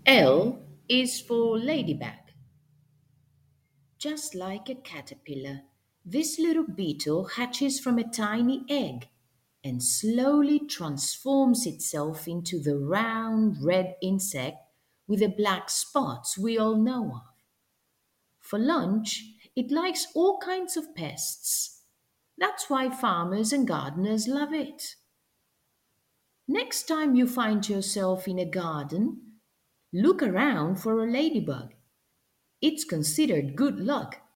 L is for ladybug. Just like a caterpillar, this little beetle hatches from a tiny egg and slowly transforms itself into the round red insect with the black spots we all know of. For lunch, it likes all kinds of pests. That's why farmers and gardeners love it. Next time you find yourself in a garden, look around for a ladybug. It's considered good luck